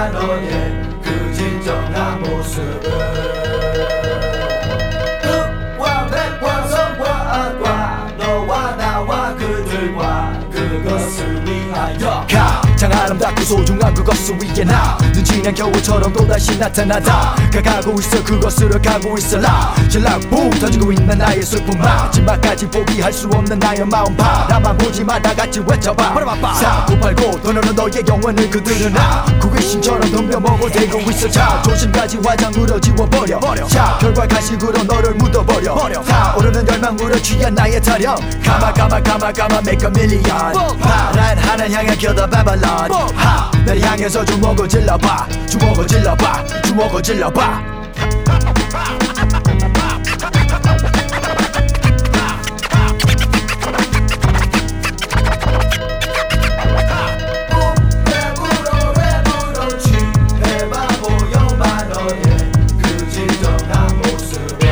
바라봐 너의 그 진정한 모습을 흑과 백과 성과 악과 너와 나와 그들과 그것을 위하여 가장 아름답고 소중한 그것을 위해 나 눈치난 겨울처럼 또다시 나타나다 가고 있어 그것으로 가고 있어라 전락붐 던지고 있는 나의 슬픔 마지막까지 포기할 수 없는 나의 마음 바라만 보지마 다 같이 외쳐봐 4989 떠나는 너의 영혼을 그들은 구귀신처럼 덤벼먹어 대고 있어 자 조심까지 화장으로 지워버려 자 결과 간식으로 너를 묻어버려 타오르는 열망으로 취한 나의 타령 가마 make a million 파란 하늘 향해 켜다 바발론 날 향해서 주먹을 질러봐 주먹을 질러봐 주먹을 질러봐 랩으로 취해봐 보여봐 너의 그 진정한 모습을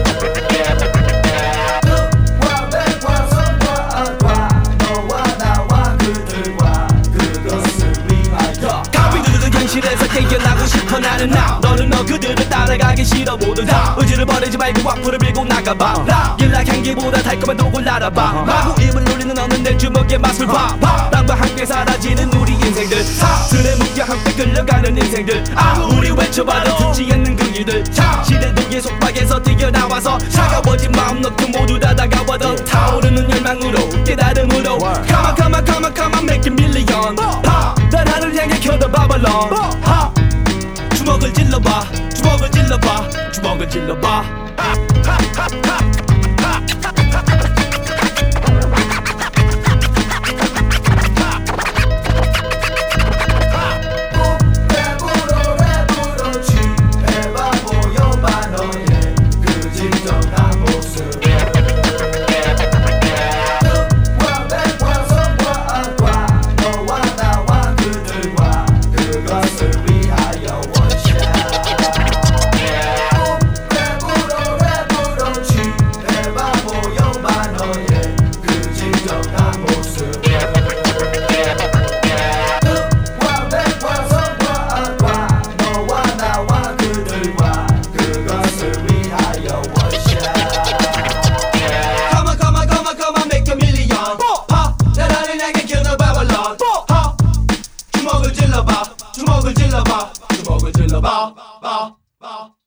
흑과 백과 성과 악과 너와 나와 그들과 그것을 위하여 가비들은 현실에서 깨어나고 싶어 나는 나 너는 너 그들을 따라가기 싫어 모두 다 의지를 버리지 말고 앞으로 밀고 나가봐 일락 향기보다 달콤한 독을 알아봐 마구 입을 놀리는 너는 내 주먹의 맛을 봐 땅과 함께 사라지는 우리 인생들 틀에 묶여 함께 끌려가는 인생들 아무리 외쳐봐도 듣지 않는 그 일들 시대독의 속박에서 뛰어나와서 차가워진 마음 놓고 모두 다 다가와도 타오르는 열망으로 깨달음으로 Come on make a million 난 하늘 향해 켜다 바발론 주먹을 질러봐 주먹을 질러봐 주먹을 질러봐 랩으로 취해봐 보여봐 너의 그 진정한 모습을 흑과 백과 성과 악과 너와 나와 그들과 그것을 위하여 랩으로 취해봐 보여봐 너의 그 진정한 모습을 흑과 백과 성과 악과 너와 나와 그들과 그것을 위하여 Come on make a million 날 하늘 향해 켜다 바발론 주먹을 질러봐 주먹을 질러봐 주먹을 질러봐